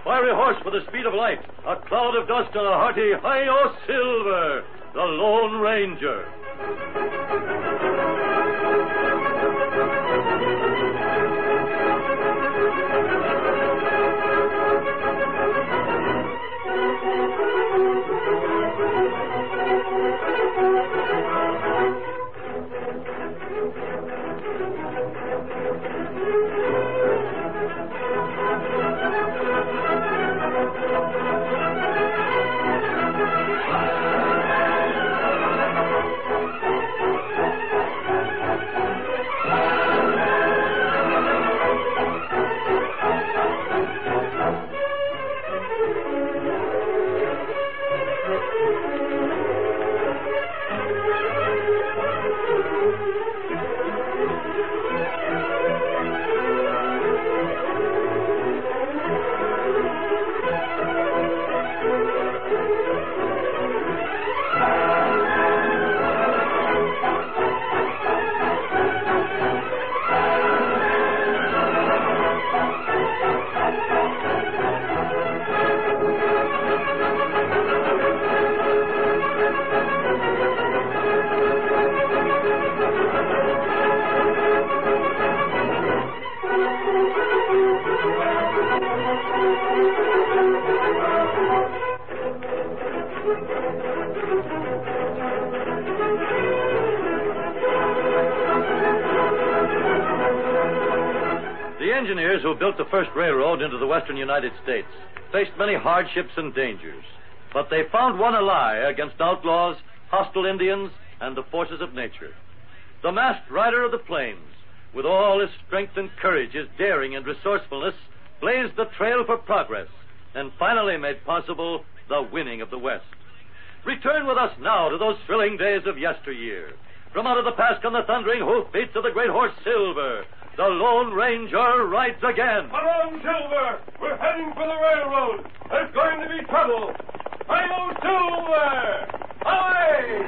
fiery horse with the speed of light, a cloud of dust, and a hearty Hi-Yo Silver, the Lone Ranger. The engineers who built the first railroad into the western United States faced many hardships and dangers, but they found one ally against outlaws, hostile Indians, and the forces of nature. The masked rider of the plains, with all his strength and courage, his daring and resourcefulness, blazed the trail for progress and finally made possible the winning of the West. Return with us now to those thrilling days of yesteryear. From out of the past come the thundering hoofbeats of the great horse Silver. The Lone Ranger rides again. Come on, Silver. We're heading for the railroad. There's going to be trouble. Hi-Yo Silver! Away!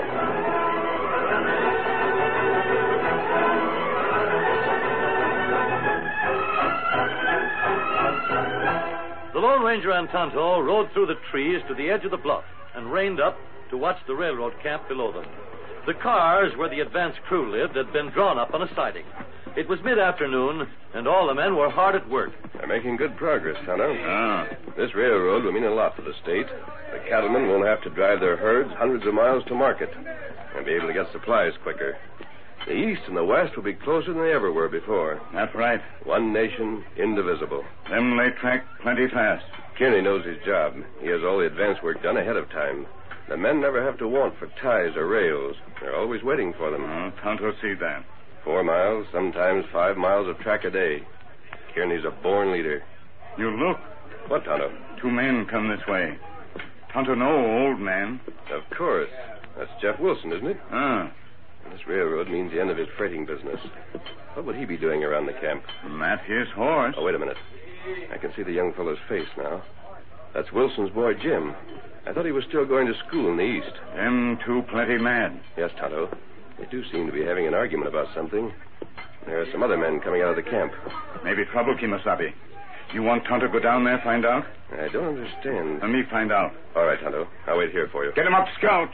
The Lone Ranger and Tonto rode through the trees to the edge of the bluff and reined up to watch the railroad camp below them. The cars where the advance crew lived had been drawn up on a siding. It was mid-afternoon, and all the men were hard at work. They're making good progress, Tonto. This railroad will mean a lot for the state. The cattlemen won't have to drive their herds hundreds of miles to market and be able to get supplies quicker. The East and the West will be closer than they ever were before. That's right. One nation, indivisible. Them they track plenty fast. Kearney knows his job. He has all the advance work done ahead of time. The men never have to want for ties or rails. They're always waiting for them. Tonto see that. 4 miles, sometimes 5 miles of track a day. Kearney's a born leader. You look. What, Tonto? 2 men come this way. Tonto know old man. Of course. That's Jeff Wilson, isn't it? This railroad means the end of his freighting business. What would he be doing around the camp? That's his horse. Oh, wait a minute. I can see the young fellow's face now. That's Wilson's boy, Jim. I thought he was still going to school in the East. Them 2 plenty mad. Yes, Tonto. They do seem to be having an argument about something. There are some other men coming out of the camp. Maybe trouble, Kimasabi. You want Tonto to go down there, find out? I don't understand. Let me find out. All right, Tonto. I'll wait here for you. Get him up, Scout.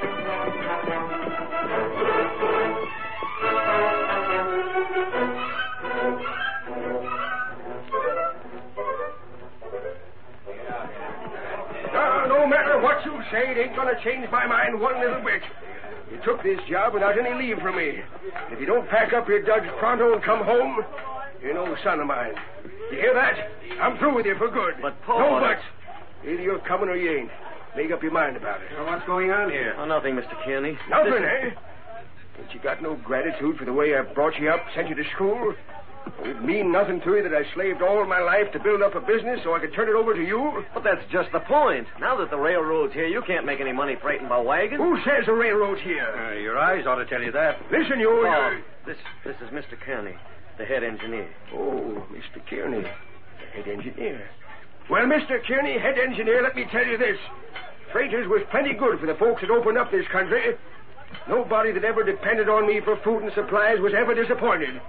No matter what you say, it ain't going to change my mind one little bit. You took this job without any leave from me. If you don't pack up your duds pronto and come home, you're no son of mine. You hear that? I'm through with you for good. But, Paul... No buts. Either you're coming or you ain't. Make up your mind about it. Well, what's going on here? Oh, nothing, Mr. Kearney. Nothing, eh? But you got no gratitude for the way I brought you up, sent you to school? It'd mean nothing to you that I slaved all my life to build up a business so I could turn it over to you? But that's just the point. Now that the railroad's here, you can't make any money freighting by wagon. Who says the railroad's here? Your eyes ought to tell you that. Listen, you... Oh, this is Mr. Kearney, the head engineer. Oh, Mr. Kearney, the head engineer. Well, Mr. Kearney, head engineer, let me tell you this. Freighters was plenty good for the folks that opened up this country. Nobody that ever depended on me for food and supplies was ever disappointed.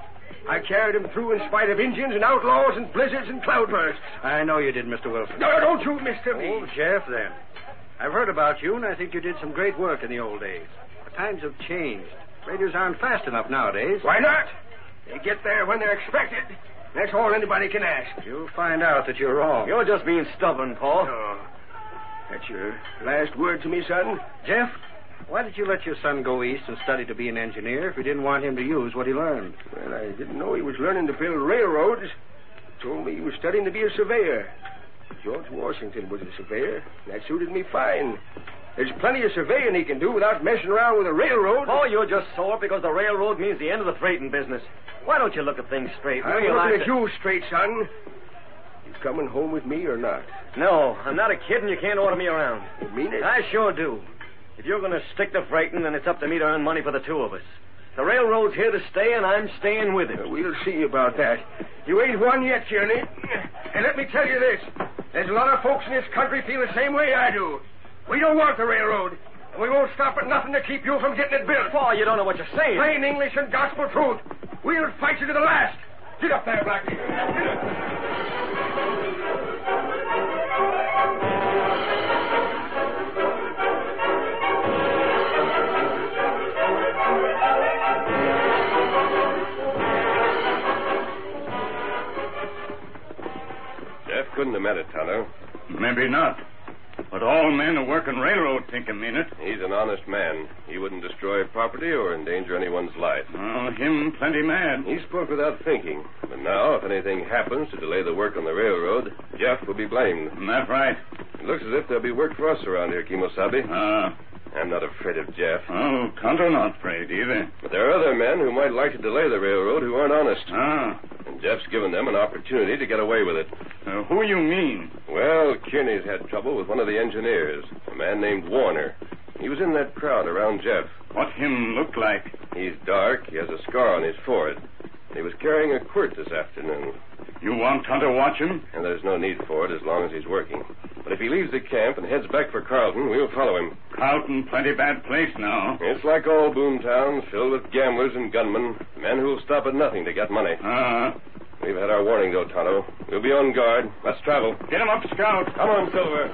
I carried him through in spite of Indians and outlaws and blizzards and cloudbursts. I know you did, Mr. Wilson. No, don't you, Mr. Me. Oh, Jeff, then. I've heard about you, and I think you did some great work in the old days. The times have changed. Radios aren't fast enough nowadays. Why not? They get there when they're expected. That's all anybody can ask. You'll find out that you're wrong. You're just being stubborn, Paul. Oh. That's your last word to me, son? Jeff, why did you let your son go east and study to be an engineer if you didn't want him to use what he learned? Well, I didn't know he was learning to build railroads. He told me he was studying to be a surveyor. George Washington was a surveyor. That suited me fine. There's plenty of surveying he can do without messing around with a railroad. Paul, you're just sore because the railroad means the end of the freighting business. Why don't you look at things straight? I'm looking at you straight, son. You coming home with me or not? No, I'm not a kid and you can't order me around. You mean it? I sure do. If you're going to stick to freighting, then it's up to me to earn money for the two of us. The railroad's here to stay, and I'm staying with it. We'll see about that. You ain't won yet, Kearney. And let me tell you this. There's a lot of folks in this country feel the same way I do. We don't want the railroad. And we won't stop at nothing to keep you from getting it built. Paul, you don't know what you're saying. Plain English and gospel truth. We'll fight you to the last. Get up there, Blackie. Jeff couldn't have meant it, Tonto. Maybe not. But all men who work in railroad think he mean it. He's an honest man. He wouldn't destroy property or endanger anyone's life. Oh, him plenty mad. He spoke without thinking. But now, if anything happens to delay the work on the railroad, Jeff will be blamed. That's right. It looks as if there'll be work for us around here, Kimosabe. I'm not afraid of Jeff. Oh, Tonto not afraid either. But there are other men who might like to delay the railroad who aren't honest. And Jeff's given them an opportunity to get away with it. Who you mean? Well, Kearney's had trouble with one of the engineers, a man named Warner. He was in that crowd around Jeff. What him look like? He's dark. He has a scar on his forehead. He was carrying a quirt this afternoon. You want Tonto watch him? And there's no need for it as long as he's working. But if he leaves the camp and heads back for Carlton, we'll follow him. Carlton, plenty bad place now. It's like all boom towns, filled with gamblers and gunmen, men who'll stop at nothing to get money. We've had our warning, though, Tonto. We'll be on guard. Let's travel. Get him up, Scout. Come on, Silver.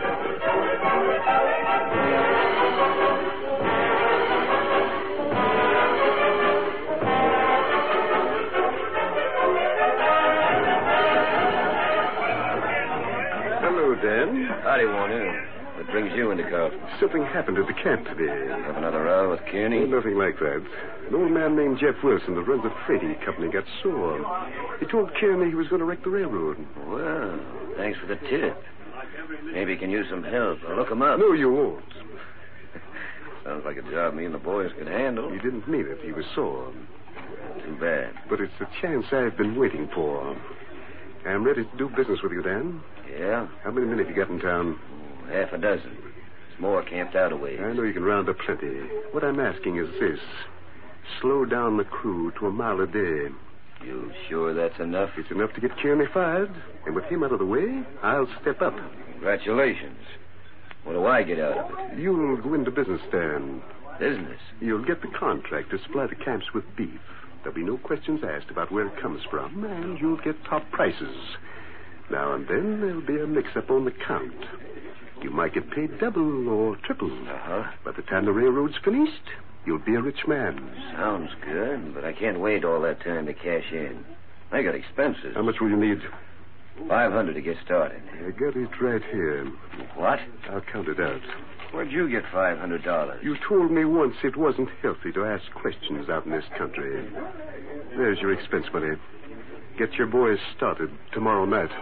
Hello, Dan. Howdy, Warner. What brings you into Carlton? Something happened at the camp today. Have another row with Kearney? Nothing like that. An old man named Jeff Wilson that runs a freighting company got sore. He told Kearney he was going to wreck the railroad. Well, thanks for the tip. Maybe he can use some help. I'll look him up. No, you won't. Sounds like a job me and the boys could handle. He didn't mean it. He was sore. Too bad. But it's the chance I've been waiting for. I'm ready to do business with you, Dan. Yeah? How many men have you got in town? Half a dozen. There's more camped out a ways. I know you can round up plenty. What I'm asking is this. Slow down the crew to a mile a day. You sure that's enough? It's enough to get Kearney fired. And with him out of the way, I'll step up. Congratulations. What do I get out of it? You'll go into business, Dan. Business? You'll get the contract to supply the camps with beef. There'll be no questions asked about where it comes from, and you'll get top prices. Now and then there'll be a mix-up on the count. You might get paid double or triple. By the time the railroad's finished, you'll be a rich man. Sounds good, but I can't wait all that time to cash in. I got expenses. How much will you need? $500 to get started. I got it right here. What? I'll count it out. Where'd you get $500? You told me once it wasn't healthy to ask questions out in this country. There's your expense money. Get your boys started tomorrow night.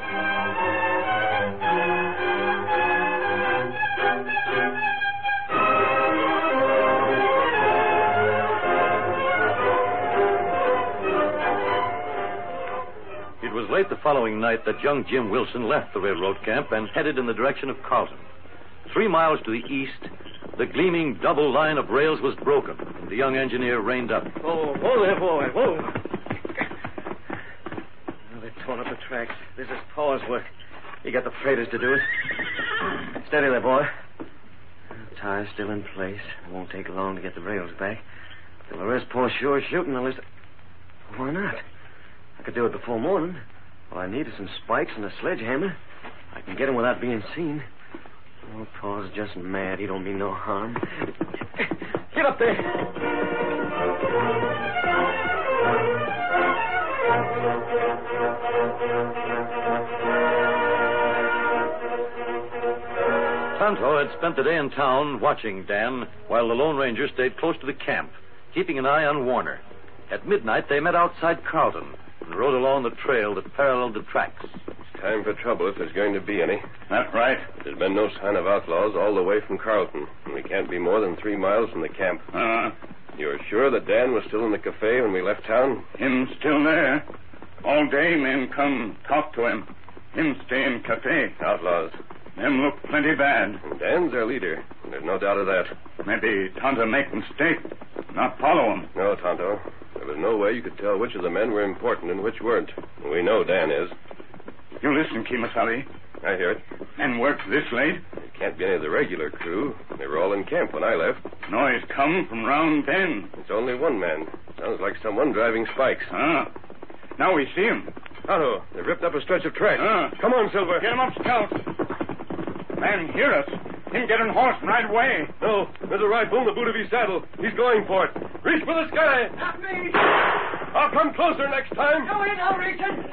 It was late the following night that young Jim Wilson left the railroad camp and headed in the direction of Carlton. 3 miles to the east, the gleaming double line of rails was broken. The young engineer reined up. Whoa there, boy, whoa. Well, they've torn up the tracks. This is Paul's work. He got the freighters to do it. Steady there, boy. The tire's still in place. It won't take long to get the rails back. Till the rest pour sure shooting, the list... Why not? I could do it before morning. All I need is some spikes and a sledgehammer. I can get him without being seen. Oh, Paul's just mad. He don't mean no harm. Get up there. Tonto had spent the day in town watching Dan while the Lone Ranger stayed close to the camp, keeping an eye on Warner. At midnight, they met outside Carlton and rode along the trail that paralleled the tracks. It's time for trouble if there's going to be any. That's right. There's been no sign of outlaws all the way from Carlton, and we can't be more than 3 miles from the camp. You're sure that Dan was still in the cafe when we left town? Him still there. All day men come talk to him. Him stay in cafe. Outlaws. Them look plenty bad. And Dan's their leader. There's no doubt of that. Maybe Tonto make mistake. Not follow him. No, Tonto. There was no way you could tell which of the men were important and which weren't. We know Dan is. You listen, Kimasabi. I hear it. Men work this late? It can't be any of the regular crew. They were all in camp when I left. Noise come from round bend. It's only one man. Sounds like someone driving spikes. Now we see him. Tonto, they ripped up a stretch of track. Come on, Silver. Get him up, Scout. Man, hear us. Him get on horse right away. No, there's a rifle in the boot of his saddle. He's going for it. Reach for the sky. Not me. I'll come closer next time. Go in, I'll reach it.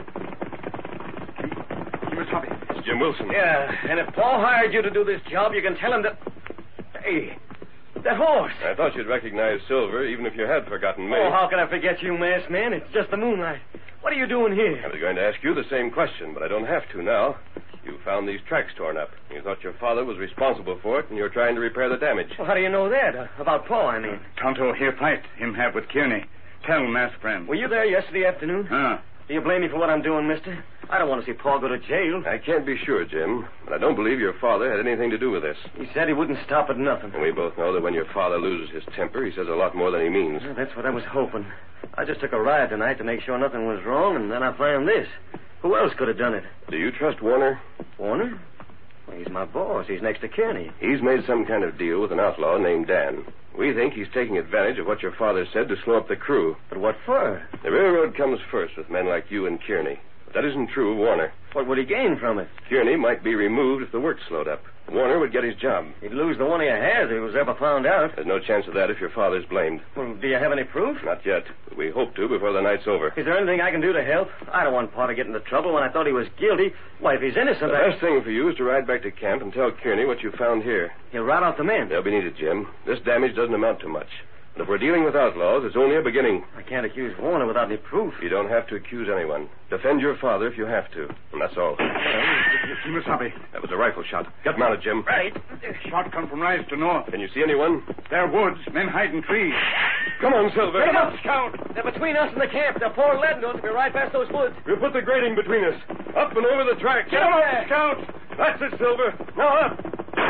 It's Jim Wilson. Yeah, and if Paul hired you to do this job, you can tell him that... Hey, that horse. I thought you'd recognize Silver, even if you had forgotten me. Oh, how can I forget you, masked man? It's just the moonlight. What are you doing here? I was going to ask you the same question, but I don't have to now. You found these tracks torn up. You thought your father was responsible for it, and you're trying to repair the damage. Well, how do you know that? About Paul, I mean. Tonto here fight him have with Kearney. Tell masked friend. Were you there yesterday afternoon? Do you blame me for what I'm doing, mister? I don't want to see Paul go to jail. I can't be sure, Jim, but I don't believe your father had anything to do with this. He said he wouldn't stop at nothing. And we both know that when your father loses his temper, he says a lot more than he means. Well, that's what I was hoping. I just took a ride tonight to make sure nothing was wrong, and then I found this. Who else could have done it? Do you trust Warner? Warner? Well, he's my boss. He's next to Kearney. He's made some kind of deal with an outlaw named Dan. We think he's taking advantage of what your father said to slow up the crew. But what for? The railroad comes first with men like you and Kearney. But that isn't true of Warner. What would he gain from it? Kearney might be removed if the work slowed up. Warner would get his job. He'd lose the one he has if he was ever found out. There's no chance of that if your father's blamed. Well, do you have any proof? Not yet. But we hope to before the night's over. Is there anything I can do to help? I don't want Pa to get into trouble when I thought he was guilty. Why, if he's innocent, The best thing for you is to ride back to camp and tell Kearney what you found here. He'll rout out the men. They'll be needed, Jim. This damage doesn't amount to much. But if we're dealing with outlaws, it's only a beginning. I can't accuse Warner without any proof. You don't have to accuse anyone. Defend your father if you have to. And that's all. Kimasabi. That was a rifle shot. Get mounted, Jim. Right. Shot come from rise to north. Can you see anyone? They're woods. Men hiding trees. Come on, Silver. Get 'em up, Scout. They're between us and the camp. They'll pour lead into us if we ride past those woods. We'll put the grating between us. Up and over the track. Get 'em up, Scout. That's it, Silver. Now up.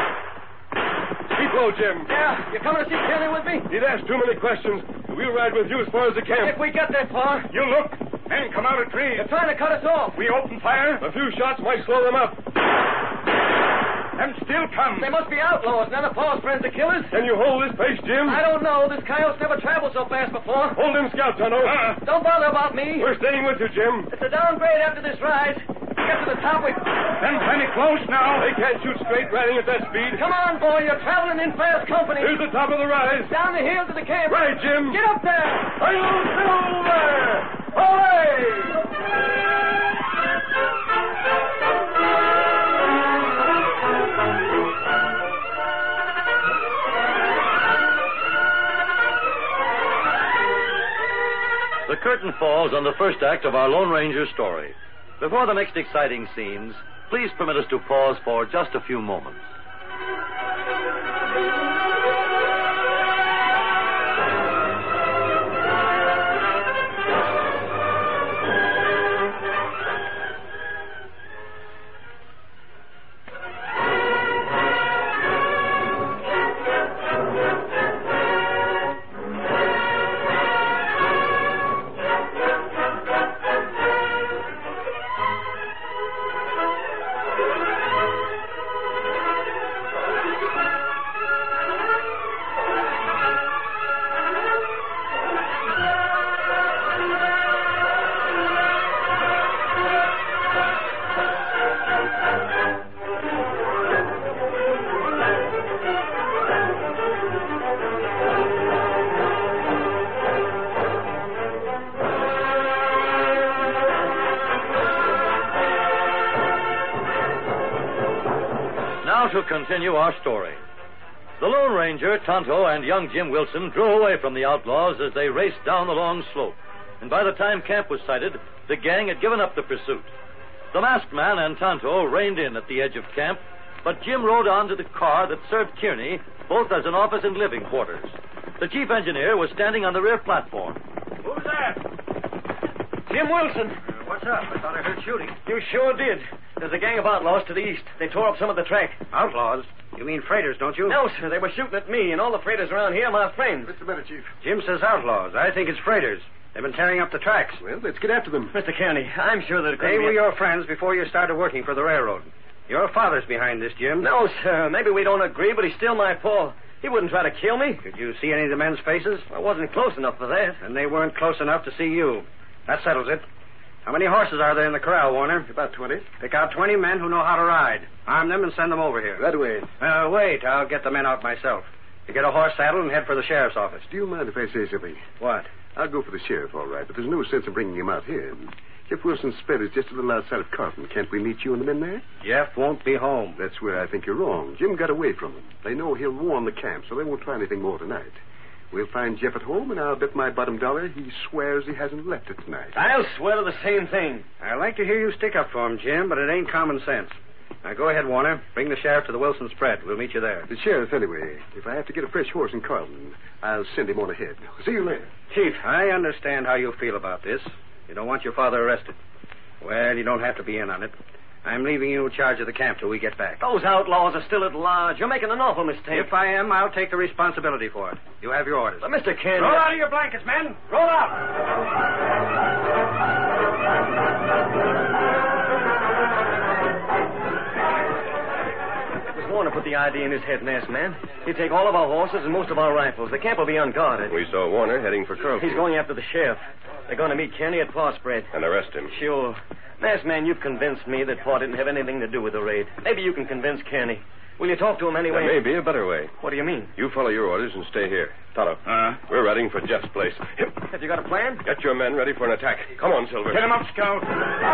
Keep low, Jim. Yeah, you coming to see Kearney with me? He'd asked too many questions. We'll ride with you as far as the camp. If we get there, Pa. You look. Men come out of trees. They're trying to cut us off. We open fire. A few shots might slow them up. Them still come. They must be outlaws. None of Paul's friends are killers. Can you hold this pace, Jim? I don't know. This coyote's never traveled so fast before. Hold him, Scout, Tonto. Don't bother about me. We're staying with you, Jim. It's a downgrade after this ride. Get to the top, we... Them plenty close now. They can't shoot straight riding at that speed. Come on, boy. You're traveling in fast company. Here's the top of the rise. Down the hill to the camp. Right, Jim. Get up there. Hi-yo, Silver! Hooray! The curtain falls on the first act of our Lone Ranger story. Before the next exciting scenes, please permit us to pause for just a few moments. to continue our story. The Lone Ranger, Tonto, and young Jim Wilson drove away from the outlaws as they raced down the long slope. And by the time camp was sighted, the gang had given up the pursuit. The masked man and Tonto reined in at the edge of camp, but Jim rode on to the car that served Kearney both as an office and living quarters. The chief engineer was standing on the rear platform. Who's that? Jim Wilson. What's up? I thought I heard shooting. You sure did. There's a gang of outlaws to the east. They tore up some of the track. Outlaws? You mean freighters, don't you? No, sir. They were shooting at me, and all the freighters around here are my friends. What's the matter, Chief? Jim says outlaws. I think it's freighters. They've been tearing up the tracks. Well, let's get after them. Mr. Kearney, I'm sure that it could They be... were your friends before you started working for the railroad. Your father's behind this, Jim. No, sir. Maybe we don't agree, but he's still my Paul. He wouldn't try to kill me. Did you see any of the men's faces? I wasn't close enough for that. And they weren't close enough to see you. That settles it. How many horses are there in the corral, Warner? About 20. Pick out 20 men who know how to ride. Arm them and send them over here. That way. Wait. I'll get the men out myself. You get a horse saddled and head for the sheriff's office. Do you mind if I say something? What? I'll go for the sheriff, all right, but there's no sense of bringing him out here. Jeff Wilson's spread is just a little outside of Carlton. Can't we meet you and the men there? Jeff won't be home. That's where I think you're wrong. Jim got away from him. They know he'll warn the camp, so they won't try anything more tonight. We'll find Jeff at home, and I'll bet my bottom dollar he swears he hasn't left it tonight. I'll swear to the same thing. I like to hear you stick up for him, Jim, but it ain't common sense. Now, go ahead, Warner. Bring the sheriff to the Wilson spread. We'll meet you there. The sheriff, anyway. If I have to get a fresh horse in Carlton, I'll send him on ahead. See you later. Chief, I understand how you feel about this. You don't want your father arrested. Well, you don't have to be in on it. I'm leaving you in charge of the camp till we get back. Those outlaws are still at large. You're making an awful mistake. If I am, I'll take the responsibility for it. You have your orders. But, Mr. Kearney... Roll out of your blankets, men. Roll out. Warner put the idea in his head, masked man. He'd take all of our horses and most of our rifles. The camp will be unguarded. We saw Warner heading for Carlton. He's going after the sheriff. They're going to meet Kearney at Paw Spread. And arrest him. Sure. Masked man, you've convinced me that Paw didn't have anything to do with the raid. Maybe you can convince Kearney. Will you talk to him anyway? There may be a better way. What do you mean? You follow your orders and stay here. Tonto, we're riding for Jeff's place. Have you got a plan? Get your men ready for an attack. Come on, Silver. Get him up, Scout.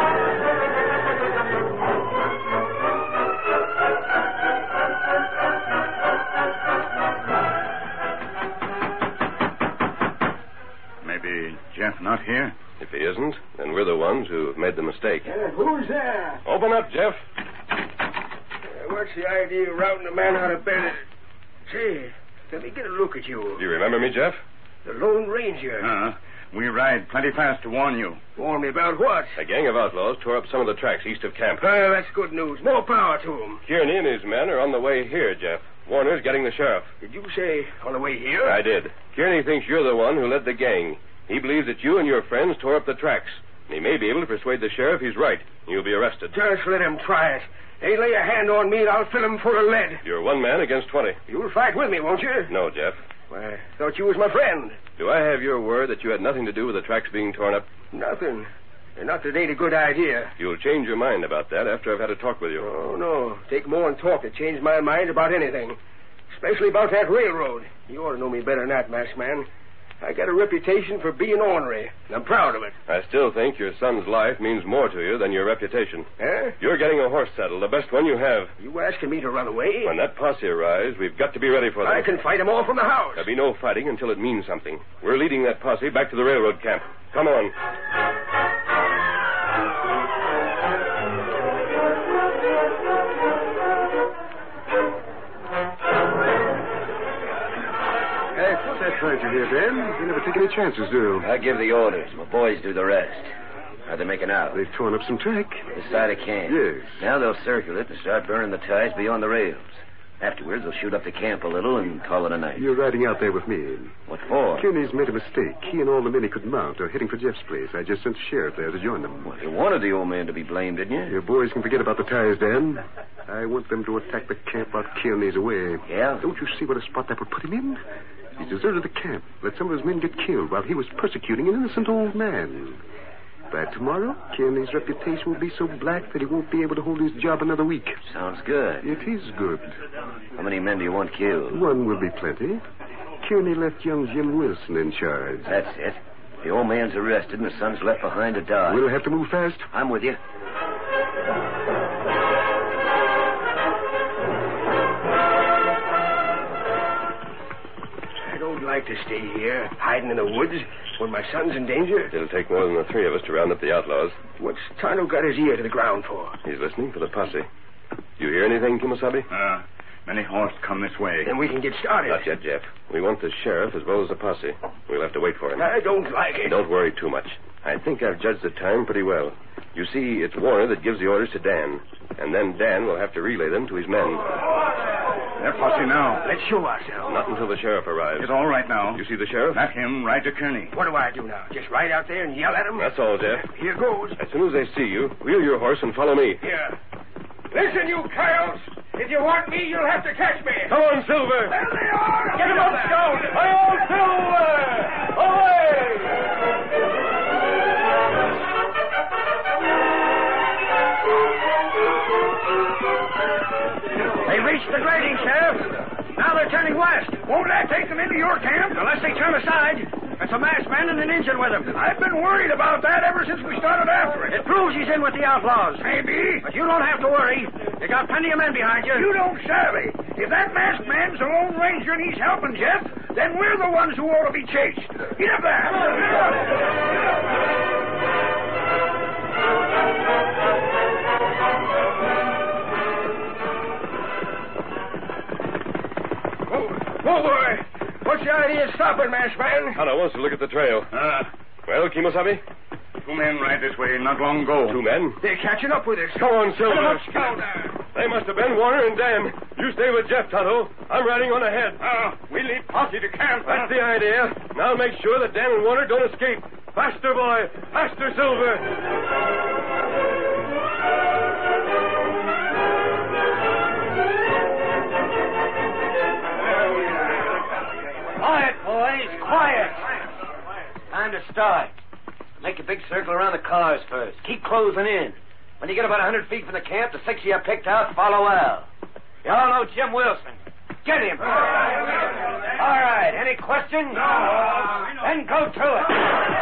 Maybe Jeff not here? If he isn't, then we're the ones who have made the mistake. Who's there? Open up, Jeff. What's the idea of routing a man out of bed? Say, let me get a look at you. Do you remember me, Jeff? The Lone Ranger. We ride plenty fast to warn you. Warn me about what? A gang of outlaws tore up some of the tracks east of camp. Well, that's good news. More power to them. Kearney and his men are on the way here, Jeff. Warner's getting the sheriff. Did you say on the way here? I did. Kearney thinks you're the one who led the gang. He believes that you and your friends tore up the tracks. And he may be able to persuade the sheriff he's right. You'll be arrested. Just let him try it. They lay a hand on me and I'll fill him full of lead. You're one man against 20. You'll fight with me, won't you? No, Jeff. Why, I thought you was my friend. Do I have your word that you had nothing to do with the tracks being torn up? Nothing. Not that it ain't a good idea. You'll change your mind about that after I've had a talk with you. Oh, no. Take more than talk to change my mind about anything. Especially about that railroad. You ought to know me better than that, masked man. I got a reputation for being ornery, and I'm proud of it. I still think your son's life means more to you than your reputation. Huh? You're getting a horse saddle, the best one you have. You asking me to run away? When that posse arrives, we've got to be ready for them. I can fight them all from the house. There'll be no fighting until it means something. We're leading that posse back to the railroad camp. Come on. Tried you here, Ben. You never take any chances, do you? I give the orders. My boys do the rest. How're they making out? They've torn up some track. This side of camp. Yes. Now they'll circle it and start burning the ties beyond the rails. Afterwards, they'll shoot up the camp a little and call it a night. You're riding out there with me. What for? Kearney's made a mistake. He and all the men he could mount are heading for Jeff's place. I just sent the sheriff there to join them. Well, you wanted the old man to be blamed, didn't you? Your boys can forget about the ties, Dan. I want them to attack the camp while Kearney's away. Yeah? Don't you see what a spot that would put him in? He deserted the camp, let some of his men get killed while he was persecuting an innocent old man. By tomorrow, Kearney's reputation will be so black that he won't be able to hold his job another week. Sounds good. It is good. How many men do you want killed? One will be plenty. Kearney left young Jim Wilson in charge. That's it. The old man's arrested and the son's left behind to die. We'll have to move fast. I'm with you. like to stay here, hiding in the woods, when my son's in danger? It'll take more than the three of us to round up the outlaws. What's Tonto got his ear to the ground for? He's listening for the posse. You hear anything, Kimosabe? Many horse come this way. Then we can get started. Not yet, Jeff. We want the sheriff as well as the posse. We'll have to wait for him. I don't like it. Don't worry too much. I think I've judged the time pretty well. You see, it's Warner that gives the orders to Dan. And then Dan will have to relay them to his men. They're posse now. Let's show ourselves. Not until the sheriff arrives. It's all right now. You see the sheriff? Let him ride to Kearney. What do I do now? Just ride out there and yell at him? That's all, Jeff. Here goes. As soon as they see you, wheel your horse and follow me. Here. Listen, you coyotes. If you want me, you'll have to catch me. Come on, Silver. There they are. Get him up, Scout. Hi-yo, Silver! Away! They reached the grading, Sheriff. Now they're turning west. Won't that take them into your camp? Unless they turn aside. That's a masked man and an Indian with him. I've been worried about that ever since we started after it. It proves he's in with the outlaws. Maybe. But you don't have to worry. You got plenty of men behind you. You don't savvy. If that masked man's a Lone Ranger and he's helping Jeff, then we're the ones who ought to be chased. Get up there. Whoa, boy. What's the idea of stopping, masked man? Tonto wants to look at the trail. Well, Kimosabe? 2 men ride this way not long ago. 2 men? They're catching up with us. Come on, Silver. Come on, Scout. They must have been Warner and Dan. You stay with Jeff, Tonto. I'm riding on ahead. We lead posse to camp. That's the idea. Now make sure that Dan and Warner don't escape. Faster, boy. Faster, Silver. Quiet, boys, quiet. Time to start. Make a big circle around the cars first. Keep closing in. When you get about 100 feet from the camp, the 6 you picked out follow Al. You all know Jim Wilson. Get him. All right. Any questions? No. Then go to it.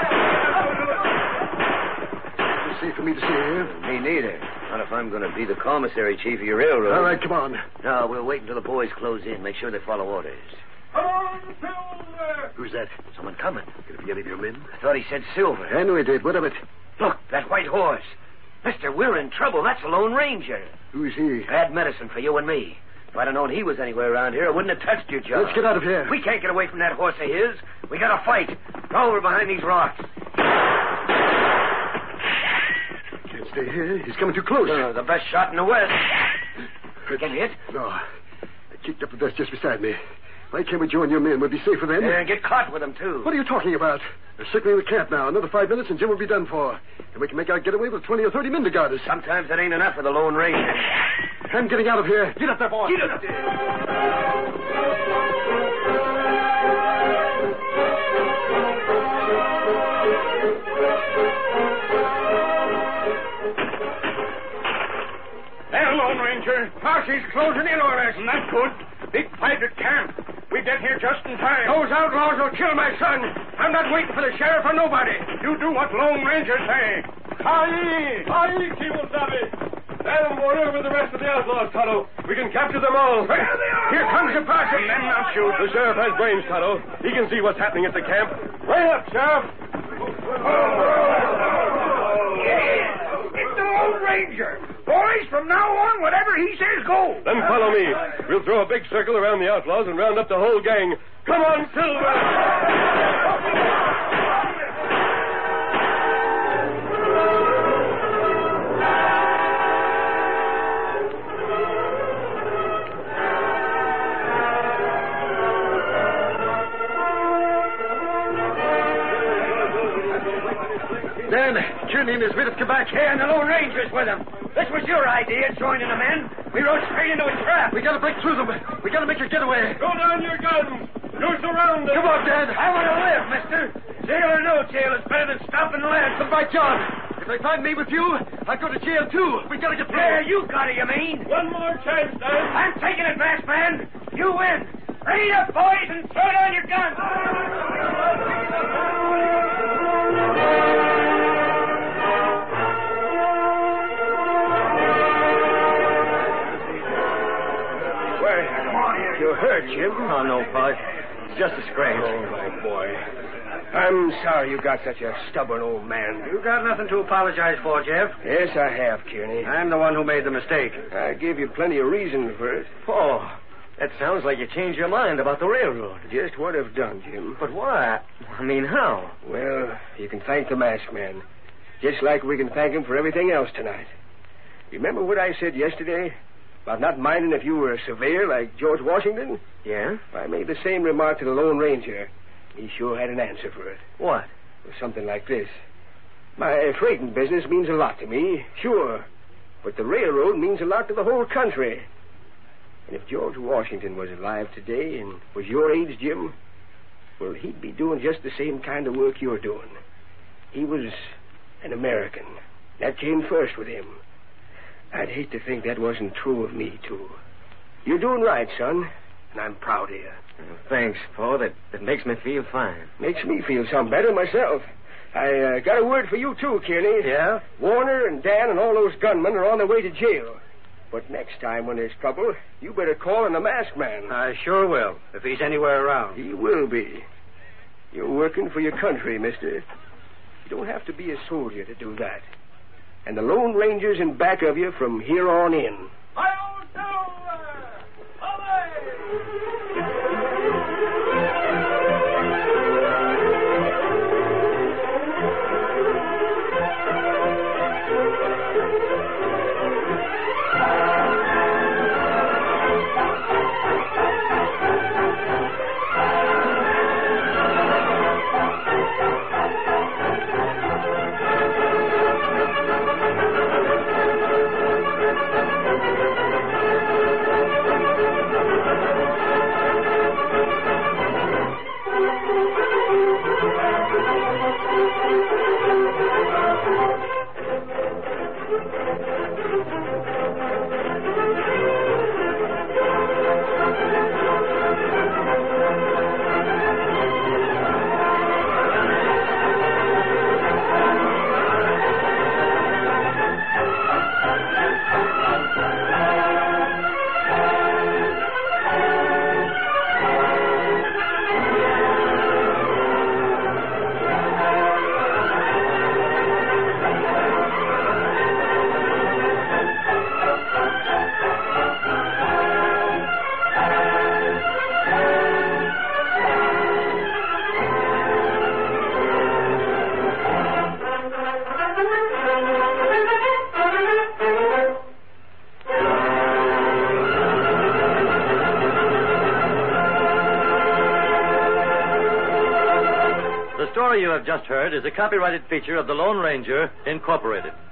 It's safe for me to stay here. Me neither. Not if I'm going to be the commissary chief of your railroad. All right, come on. No, we'll wait until the boys close in. Make sure they follow orders. Who's that? Someone coming. Could it be any of your men? I thought he said Silver. I know he did. What of it? Look, that white horse. Mister, we're in trouble. That's a Lone Ranger. Who's he? Bad medicine for you and me. If I'd have known he was anywhere around here, I wouldn't have touched you, Joe. Let's get out of here. We can't get away from that horse of his. We got to fight. Go over behind these rocks. Can't stay here. He's coming too close. The best shot in the West. Get hit? No. I kicked up the dust just beside me. Why can't we join your men? We'll be safer then. And get caught with them, too. What are you talking about? They're circling the camp now. Another 5 minutes and Jim will be done for. And we can make our getaway with 20 or 30 men to guard us. Sometimes that ain't enough for the Lone Ranger. I'm getting out of here. Get up there, boy. Get up there. There, Lone Ranger. Posse's closing in on us. Not good. Big fight at camp. We get here just in time. Those outlaws will kill my son. I'm not waiting for the sheriff or nobody. You do what Lone Ranger say. Aye! Aye, Kimosabe! Dan Warner with the rest of the outlaws, Tonto. We can capture them all. There they are. Here comes the posse. Men not shoot. The sheriff has brains, Tonto. He can see what's happening at the camp. Right up, Sheriff. It's the Lone Ranger. Boys, from now on, whatever he says, go. Then follow me. We'll throw a big circle around the outlaws and round up the whole gang. Come on, Silver! Dan, Kearney and his men have come back. Yeah, and the Lone Ranger's with him. This was your idea, joining the men. We rode straight into a trap. We gotta break through them. We gotta make a getaway. Throw down your guns. You're surrounded. Come on, Dan. I want to live, mister. Jail or no jail is better than stopping lead. But by John, if they find me with you, I'll go to jail too. We gotta get through. Yeah, you got it, you mean? One more chance, Dan. I'm taking it, masked man. You win. Ready up, boys, and throw down your guns. You're hurt, Jim. Oh, no, Bud. just a scratch. Oh, my boy. I'm sorry you got such a stubborn old man. You got nothing to apologize for, Jeff. Yes, I have, Kearney. I'm the one who made the mistake. I gave you plenty of reason for it. Oh, that sounds like you changed your mind about the railroad. Just what I've done, Jim. But why? I mean, how? Well, you can thank the masked man. Just like we can thank him for everything else tonight. Remember what I said yesterday about not minding if you were a surveyor like George Washington? Yeah? I made the same remark to the Lone Ranger. He sure had an answer for it. What? It was something like this. My freighting business means a lot to me, sure. But the railroad means a lot to the whole country. And if George Washington was alive today and was your age, Jim, well, he'd be doing just the same kind of work you're doing. He was an American. That came first with him. I'd hate to think that wasn't true of me, too. You're doing right, son, and I'm proud of you. Thanks, Paul. That makes me feel fine. Makes me feel some better myself. I got a word for you, too, Kearney. Yeah? Warner and Dan and all those gunmen are on their way to jail. But next time when there's trouble, you better call on the masked man. I sure will, if he's anywhere around. He will be. You're working for your country, mister. You don't have to be a soldier to do that. And the Lone Ranger's in back of you from here on in. The story you have just heard is a copyrighted feature of the Lone Ranger, Incorporated.